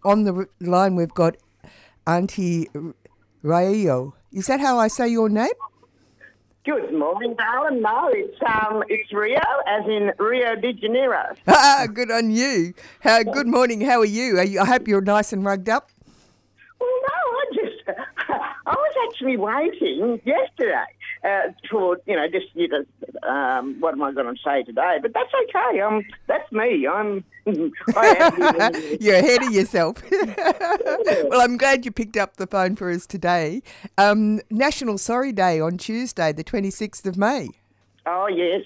on the line we've got Auntie Rayo. Is that how I say your name? Good morning, darling. No, it's Rio, as in Rio de Janeiro. Good on you. Good morning. How are you? I hope you're nice and rugged up. Well, no, I was actually waiting yesterday for, what am I going to say today? But that's okay. That's me. I am. You're ahead of yourself. Well, I'm glad you picked up the phone for us today. National Sorry Day on Tuesday, the 26th of May. Oh, yes.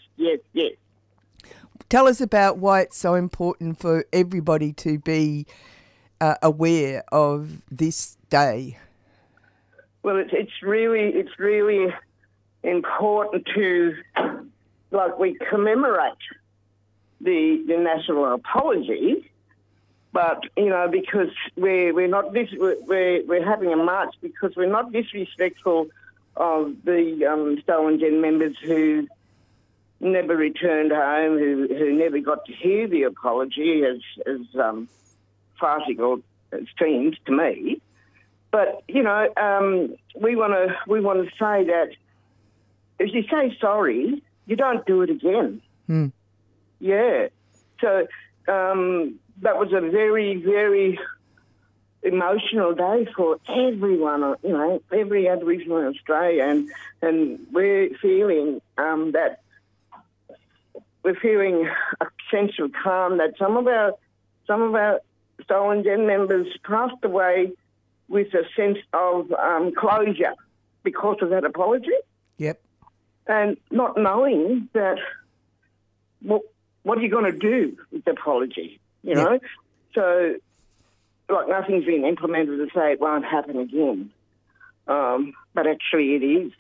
Tell us about why it's so important for everybody to be aware of this day. Well, it's really important to, we commemorate the national apology, but because we're not we're having a march because we're not disrespectful of the Stolen Gen members who never returned home, who never got to hear the apology, as farcical it seems to me. But we want to say that if you say sorry, you don't do it again. Yeah. So that was a very, very emotional day for everyone, every Aboriginal in Australia, and we're feeling a sense of calm that some of our Stolen Gen members passed away with a sense of closure because of that apology. Yep. And not knowing that, what are you going to do with the apology, you know? So, nothing's been implemented to say it won't happen again. But actually it is.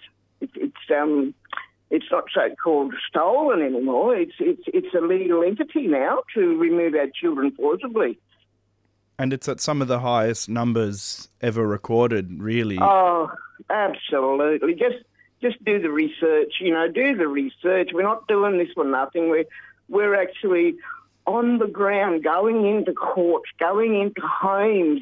It's not so-called stolen anymore. It's a legal entity now to remove our children forcibly. And it's at some of the highest numbers ever recorded, really. Oh, absolutely. Just do the research, do the research. We're not doing this for nothing. We're actually on the ground, going into courts, going into homes.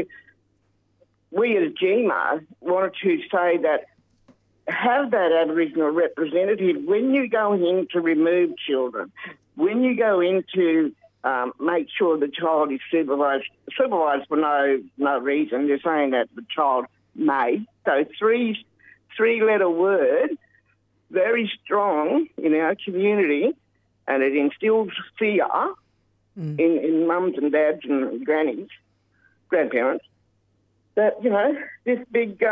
We as GMA wanted to say that have that Aboriginal representative when you go in to remove children, when you go in to make sure the child is supervised for no reason. They're saying that the child may. So three-letter word, very strong in our community, and it instills fear in mums and dads and grannies, grandparents, that, this big,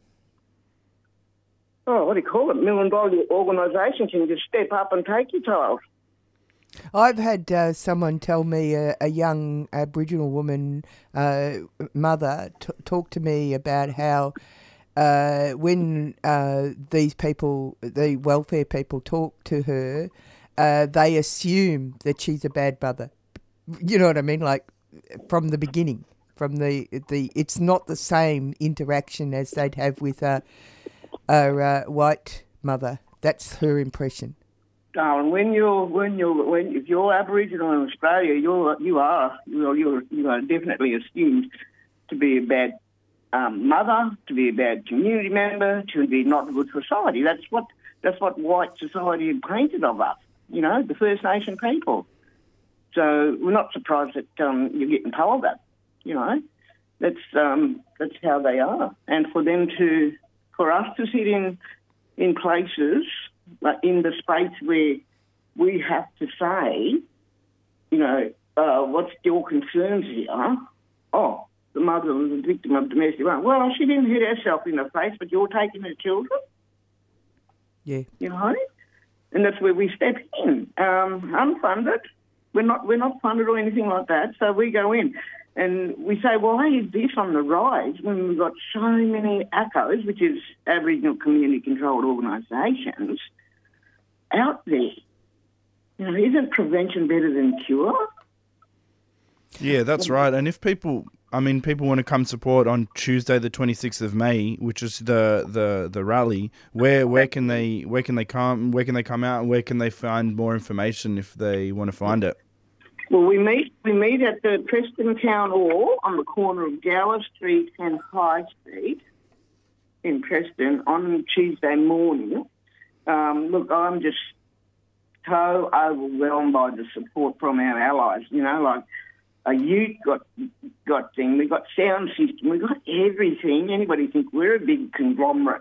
what do you call it, $1 million organisation can just step up and take your child. I've had someone tell me, a young Aboriginal woman, mother, talk to me about how when these people, the welfare people, talk to her, they assume that she's a bad mother. You know what I mean? Like from the beginning, from the it's not the same interaction as they'd have with a white mother. That's her impression. Darling, if you're Aboriginal in Australia, you are definitely assumed to be a bad mother, to be a bad community member, to be not good society. That's what white society had painted of us. The First Nation people. So we're not surprised that you're getting told that. That's how they are, and for us to sit in places, in the space where we have to say, what's your concerns here? Oh, the mother was a victim of domestic violence. Well, she didn't hit herself in the face, but you're taking her children? Yeah. And that's where we step in. Unfunded. We're not funded or anything like that, so we go in. And we say, why is this on the rise when we've got so many ACOs, which is Aboriginal community-controlled organisations, out there? Isn't prevention better than cure? Yeah, that's right. And if people want to come support on Tuesday, the 26th of May, which is the rally, where can they come out, and where can they find more information if they want to find it? Well, we meet at the Preston Town Hall on the corner of Gower Street and High Street in Preston on Tuesday morning. Look, I'm just so overwhelmed by the support from our allies. You know, like a youth got thing. We got sound system. We got everything. Anybody think we're a big conglomerate?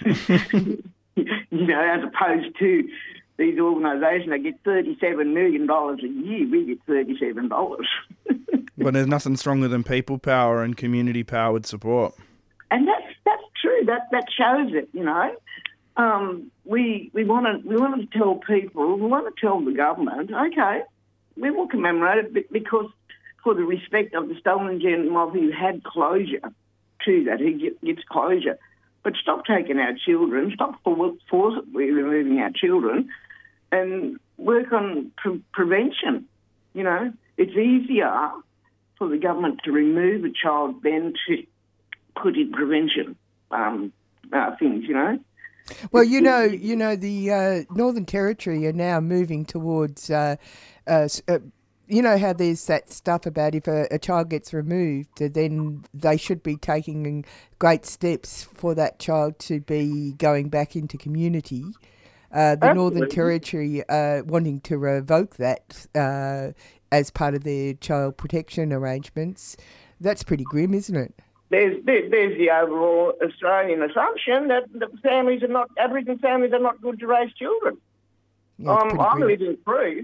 You know, as opposed to these organisations that get $37 million a year, we get $37. But there's nothing stronger than people power and community powered support. And that's true. That shows it. You know, we want to tell people, we want to tell the government, okay, we will commemorate it because for the respect of the stolen gem mob who had closure to that, who gets closure. But stop taking our children, stop forcibly removing our children, and work on prevention. You know, it's easier for the government to remove a child than to put in prevention things. You know. Well, you know, the Northern Territory are now moving towards. You know how there's that stuff about if a child gets removed, then they should be taking great steps for that child to be going back into community. The Northern Territory wanting to revoke that as part of their child protection arrangements. That's pretty grim, isn't it? There's the overall Australian assumption that the Aboriginal families are not good to raise children. Yeah, I'm living proof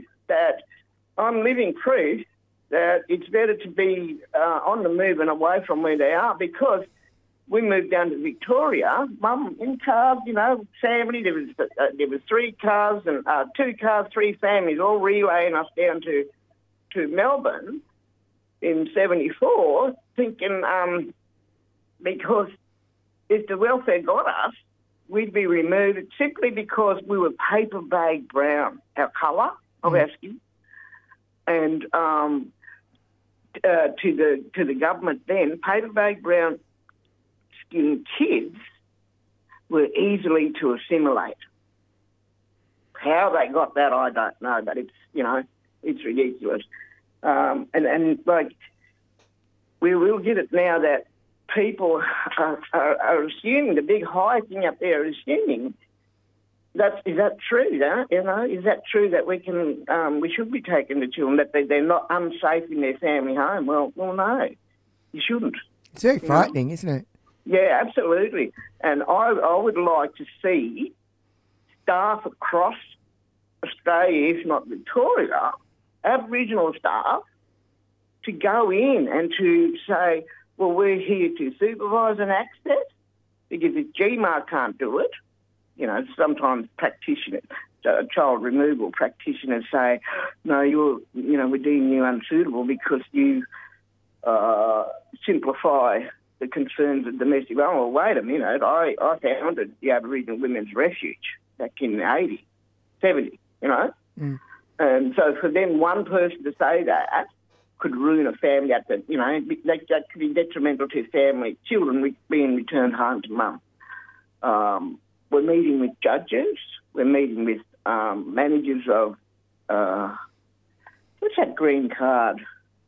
that it's better to be on the move and away from where they are, because we moved down to Victoria, Mum in cars, you know, family. There was 3 cars and 2 cars, 3 families, all relaying us down to Melbourne in '74, thinking because if the welfare got us, we'd be removed simply because we were paper bag brown, our colour of our skin. And to the government then, paper bag brown skinned kids were easily to assimilate. How they got that, I don't know, but it's, you know, it's ridiculous. And like, we will get it now that people are assuming, the big high thing up there is assuming. Is that true? You know, is that true that we should be taking the children, that they're not unsafe in their family home? Well, no, you shouldn't. It's very frightening, isn't it? Yeah, absolutely. And I would like to see staff across Australia, if not Victoria, Aboriginal staff, to go in and to say, well, we're here to supervise and access, because if GMAR can't do it, you know, sometimes practitioners, child removal practitioners say, no, we're deeming you unsuitable because you simplify the concerns of domestic violence. Well, wait a minute, I founded the Aboriginal Women's Refuge back in the 80s, 70s, you know. Mm. And so for them, one person to say that could ruin a family that could be detrimental to family, children being returned home to mum. We're meeting with judges. We're meeting with managers of, what's that green card?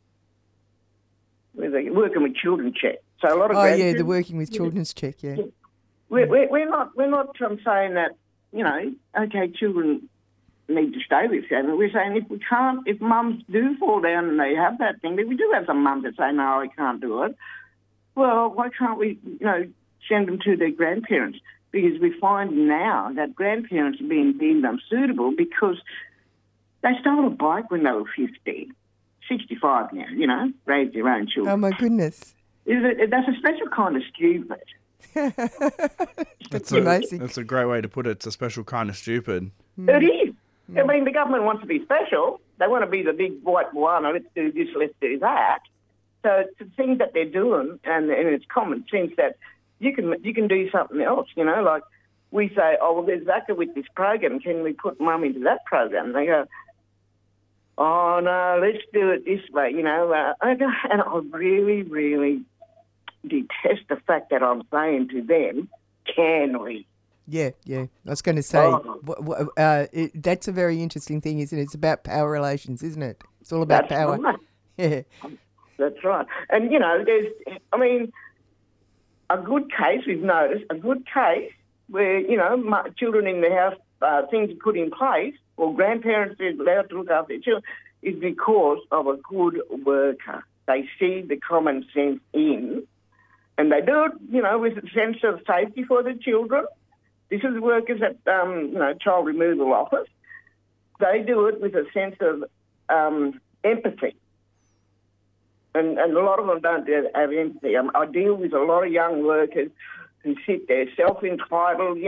Where they working with Children's Check. So a lot of the working with Children's Check. Yeah. We're not saying that, you know, okay, children need to stay with family. We're saying if mums do fall down and they have that thing, but we do have some mums that say no, I can't do it. Well, why can't we, you know, send them to their grandparents? Because we find now that grandparents are being deemed unsuitable because they stole a bike when they were 50, 65 now, you know, raised their own children. Oh, my goodness. That's a special kind of stupid. That's amazing. That's a great way to put it. It's a special kind of stupid. It is. I mean, the government wants to be special. They want to be the big white one, let's do this, let's do that. So it's the things that they're doing, and it's common sense that you can do something else, you know, like we say, oh, well, there's VACA with this program. Can we put mum into that program? And they go, oh, no, let's do it this way, you know. And I really, really detest the fact that I'm saying to them, can we? Yeah, yeah. I was going to say, that's a very interesting thing, isn't it? It's about power relations, isn't it? It's all about That's power. right. Yeah. That's right. And, a good case, we've noticed, a good case where, children in the house, things are put in place, or grandparents are allowed to look after their children, is because of a good worker. They see the common sense in, and they do it, with a sense of safety for the children. This is workers at, child removal office. They do it with a sense of empathy. And a lot of them don't have empathy. I deal with a lot of young workers who sit there self-entitled,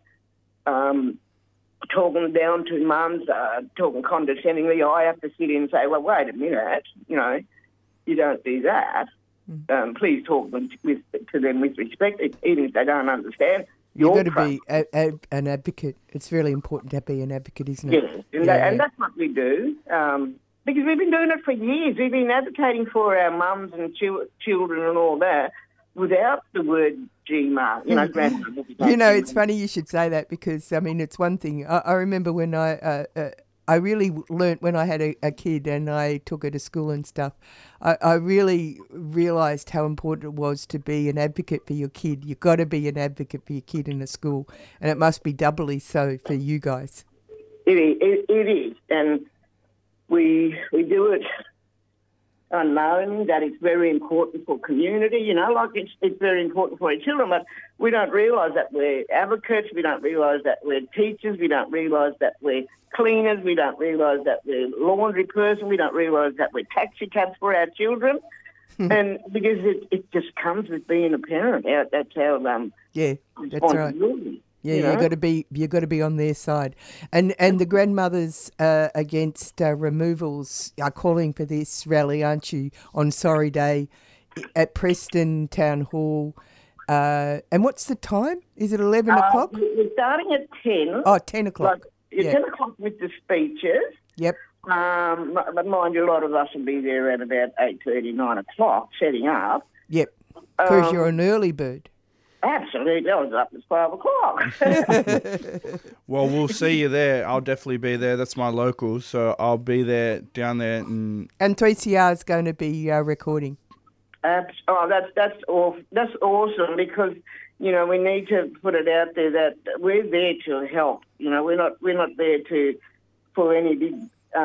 talking down to mums, talking condescendingly. I have to sit in and say, well, wait a minute, you don't do that. Please talk to them with respect, even if they don't understand. You've got to be an advocate. It's really important to be an advocate, isn't it? Yes, and that's what we do. Because we've been doing it for years. We've been advocating for our mums and children and all that without the word GMAR, grandmother. It's funny you should say that because, it's one thing. I remember when I really learnt when I had a kid and I took her to school and stuff, I really realised how important it was to be an advocate for your kid. You've got to be an advocate for your kid in a school, and it must be doubly so for you guys. It is, and we do it unknowing that it's very important for community, it's very important for our children, but we don't realise that we're advocates, we don't realise that we're teachers, we don't realise that we're cleaners, we don't realise that we're laundry person, we don't realise that we're taxi cabs for our children, and because it just comes with being a parent. That's our that's right. Yeah, you've got to be on their side, and the grandmothers against removals are calling for this rally, aren't you? On Sorry Day, at Preston Town Hall, and what's the time? Is it 11 o'clock? We're starting at 10. Oh, 10 o'clock. 10 o'clock with the speeches. Yep. But mind you, a lot of us will be there at about 8:30, 9 o'clock, setting up. Yep. Because you're an early bird. Absolutely, I was up at 5 o'clock. Well, we'll see you there. I'll definitely be there. That's my local, so I'll be there down there. And 3CR is going to be recording. That's awesome because we need to put it out there that we're there to help. We're not there for any big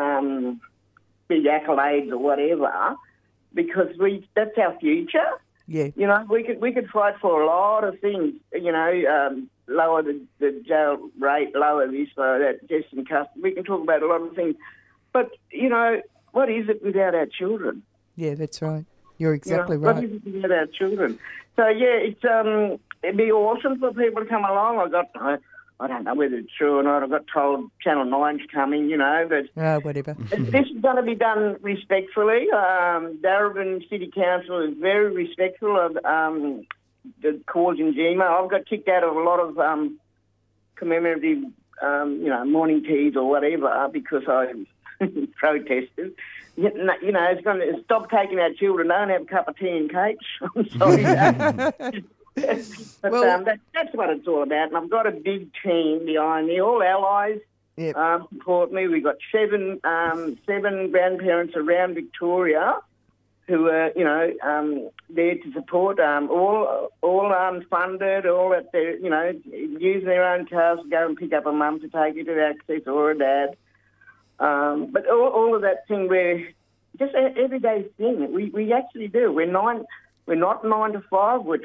accolades or whatever, because that's our future. Yeah. We could fight for a lot of things, lower the jail rate, lower this, lower that, just in custody. We can talk about a lot of things. But, what is it without our children? Yeah, that's right. You're exactly right. What is it without our children? So, it'd be awesome for people to come along. I don't know whether it's true or not. I got told Channel 9's coming, but... whatever. This is going to be done respectfully. Darebin City Council is very respectful of the cause in GMA. I've got kicked out of a lot of commemorative, morning teas or whatever because I protested. It's going to stop taking our children. Don't have a cup of tea and cakes. I'm sorry. But that's what it's all about. And I've got a big team behind me, all allies support me. We've got seven grandparents around Victoria who are, there to support, all funded, all at their, using their own cars to go and pick up a mum to take her to Access or a dad. But all of that thing, we're just an everyday thing. We actually do. We're not 9 to 5. We're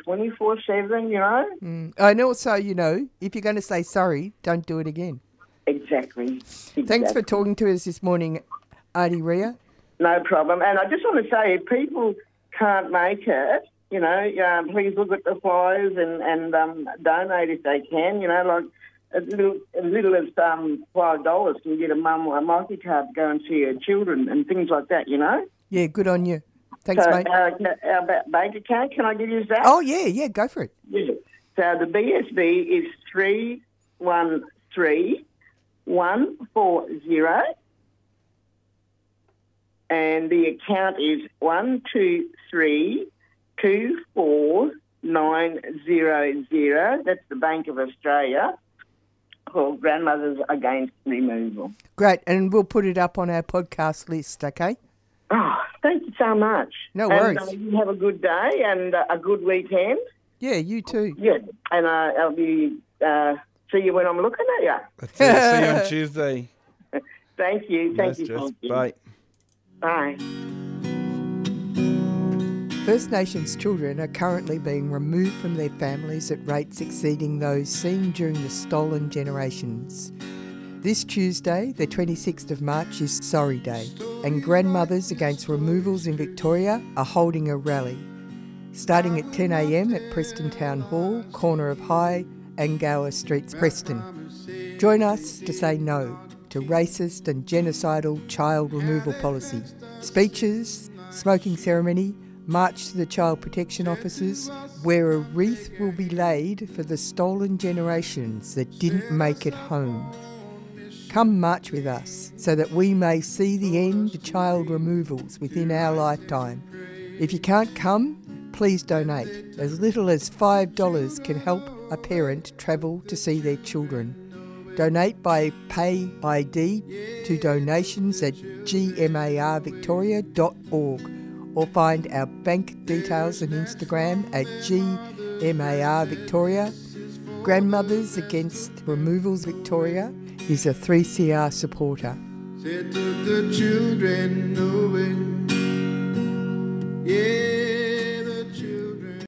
24/7. And also, if you're going to say sorry, don't do it again. Exactly. Thanks for talking to us this morning, Auntie Ria. No problem. And I just want to say, if people can't make it, please look at the flyers and donate if they can. Like as little as $5 can get a mum or a multi-card to go and see her children and things like that. Yeah, good on you. Thanks, mate. Our bank account, can I give you that? Oh, yeah, go for it. Yeah. So the BSB is 313140, and the account is 1232499. 1900. That's the Bank of Australia, called Grandmothers Against Removal. Great, and we'll put it up on our podcast list, okay? Oh, thank you so much. No worries. And you have a good day and a good weekend. Yeah, you too. Yeah, and I'll be see you when I'm looking at you. That's it. See you on Tuesday. Thank you. Thank you. Jess. Thank you. Bye. Bye. First Nations children are currently being removed from their families at rates exceeding those seen during the stolen generations. This Tuesday, the 26th of March, is Sorry Day, and Grandmothers Against Removals in Victoria are holding a rally, starting at 10 a.m. at Preston Town Hall, corner of High and Gower Streets, Preston. Join us to say no to racist and genocidal child removal policy. Speeches, smoking ceremony, march to the child protection offices, where a wreath will be laid for the stolen generations that didn't make it home. Come march with us so that we may see the end to child removals within our lifetime. If you can't come, please donate. As little as $5 can help a parent travel to see their children. Donate by Pay ID to donations@gmarvictoria.org or find our bank details on Instagram at gmarvictoria. Grandmothers Against Removals Victoria is a 3CR supporter. Said to the children knowing, yeah.